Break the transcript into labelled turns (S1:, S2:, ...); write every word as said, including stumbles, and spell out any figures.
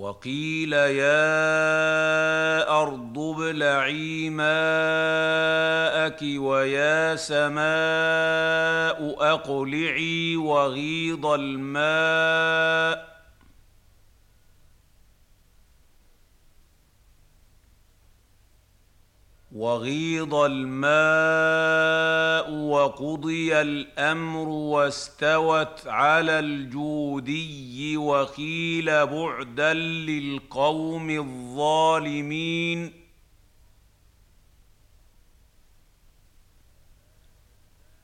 S1: وقيل يا أرض ابلعي ماءك ويا سماء أقلعي وغيض الماء وغيض الماء وقضي الأمر واستوت على الجودي وقيل بعدا للقوم الظالمين